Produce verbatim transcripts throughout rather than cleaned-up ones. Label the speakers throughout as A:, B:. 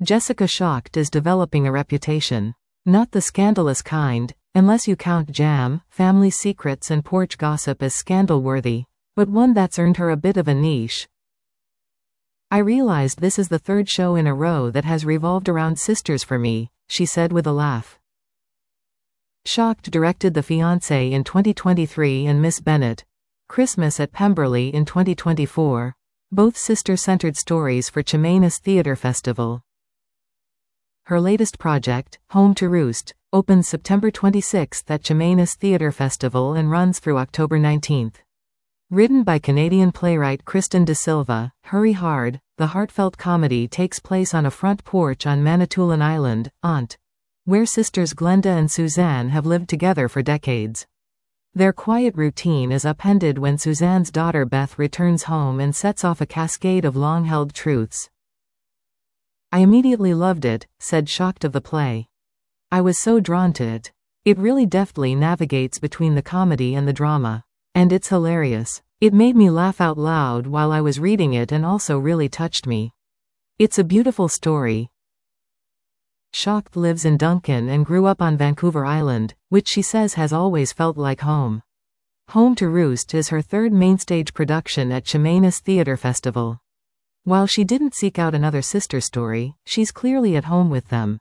A: Jessica Shocked is developing a reputation. Not the scandalous kind, unless you count Jam, family secrets and porch gossip as scandal-worthy, but one that's earned her a bit of a niche. I realized this is the third show in a row that has revolved around sisters for me, she said with a laugh. Shocked directed The Fiancé in twenty twenty-three and Miss Bennet, Christmas at Pemberley in twenty twenty-four, both sister-centered stories for Chemainus Theatre Festival. Her latest project, Home to Roost, opens September twenty-sixth at Chemainus Theatre Festival and runs through October nineteenth. Written by Canadian playwright Kristen De Silva, Hurry Hard, the heartfelt comedy takes place on a front porch on Manitoulin Island, Ont, where sisters Glenda and Suzanne have lived together for decades. Their quiet routine is upended when Suzanne's daughter Beth returns home and sets off a cascade of long-held truths. I immediately loved it, said Shocked of the play. I was so drawn to it. It really deftly navigates between the comedy and the drama. And it's hilarious. It made me laugh out loud while I was reading it and also really touched me. It's a beautiful story. Shocked lives in Duncan and grew up on Vancouver Island, which she says has always felt like home. Home to Roost is her third mainstage production at Chemainus Theatre Festival. While she didn't seek out another sister story, she's clearly at home with them.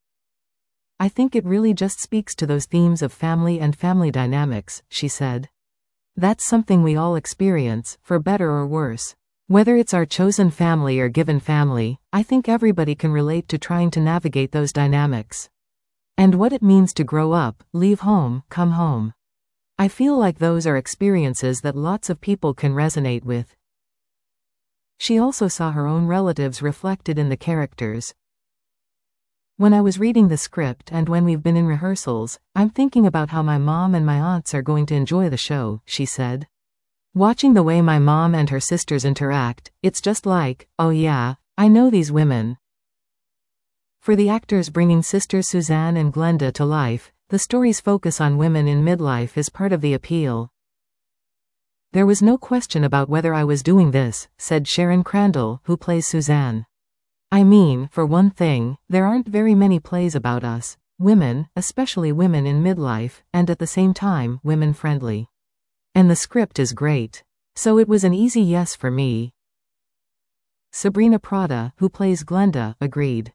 A: I think it really just speaks to those themes of family and family dynamics, she said. That's something we all experience, for better or worse. Whether it's our chosen family or given family, I think everybody can relate to trying to navigate those dynamics. And what it means to grow up, leave home, come home. I feel like those are experiences that lots of people can resonate with. She also saw her own relatives reflected in the characters. When I was reading the script and when we've been in rehearsals, I'm thinking about how my mom and my aunts are going to enjoy the show, she said. Watching the way my mom and her sisters interact, it's just like, oh yeah, I know these women. For the actors bringing sisters Suzanne and Glenda to life, the story's focus on women in midlife is part of the appeal. There was no question about whether I was doing this, said Sharon Crandall, who plays Suzanne. I mean, for one thing, there aren't very many plays about us, women, especially women in midlife, and at the same time, women-friendly. And the script is great. So it was an easy yes for me. Sabrina Prada, who plays Glenda, agreed.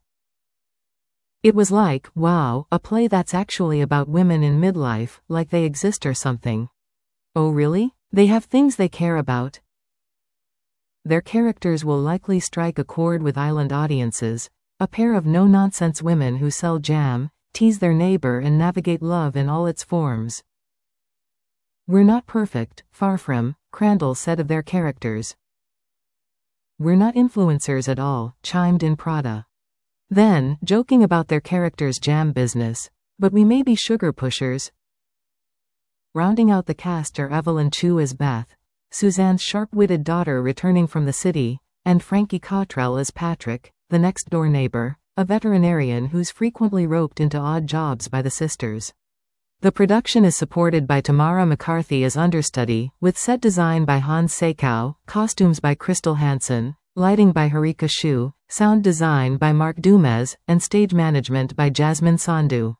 A: It was like, wow, a play that's actually about women in midlife, like they exist or something. Oh really? They have things they care about? Their characters will likely strike a chord with island audiences, a pair of no-nonsense women who sell jam, tease their neighbor and navigate love in all its forms. We're not perfect, far from, Crandall said of their characters. We're not influencers at all, chimed in Prada. Then, joking about their characters' jam business, but we may be sugar pushers. Rounding out the cast are Evelyn Chu as Beth, Suzanne's sharp-witted daughter returning from the city, and Frankie Cottrell as Patrick, the next-door neighbor, a veterinarian who's frequently roped into odd jobs by the sisters. The production is supported by Tamara McCarthy as understudy, with set design by Hans Seikow, costumes by Crystal Hansen, lighting by Harika Shu, sound design by Mark Dumez, and stage management by Jasmine Sandhu.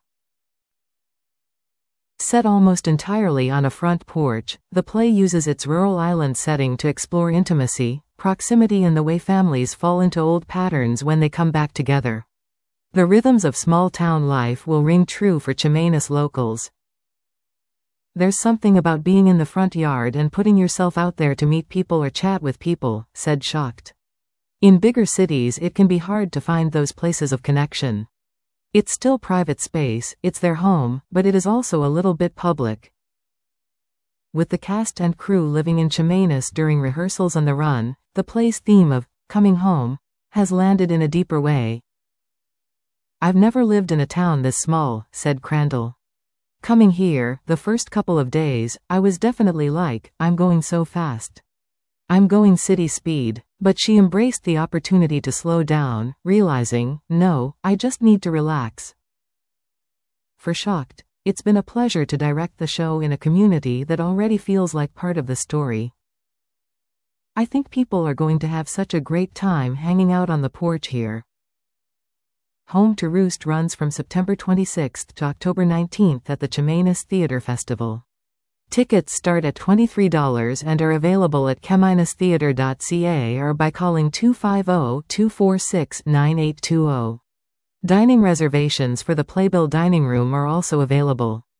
A: Set almost entirely on a front porch, the play uses its rural island setting to explore intimacy, proximity and the way families fall into old patterns when they come back together. The rhythms of small-town life will ring true for Chemainus locals. There's something about being in the front yard and putting yourself out there to meet people or chat with people, said Shocked. In bigger cities it can be hard to find those places of connection. It's still private space, it's their home, but it is also a little bit public. With the cast and crew living in Chemainus during rehearsals on the run, the play's theme of coming home has landed in a deeper way. I've never lived in a town this small, said Crandall. Coming here, the first couple of days, I was definitely like, I'm going so fast. I'm going city speed. But she embraced the opportunity to slow down, realizing, no, I just need to relax. For Shocked, it's been a pleasure to direct the show in a community that already feels like part of the story. I think people are going to have such a great time hanging out on the porch here. Home to Roost runs from September twenty-sixth to October nineteenth at the Chemainus Theatre Festival. Tickets start at twenty-three dollars and are available at chemainus theatre dot c a or by calling two five zero, two four six, nine eight two zero. Dining reservations for the Playbill Dining Room are also available.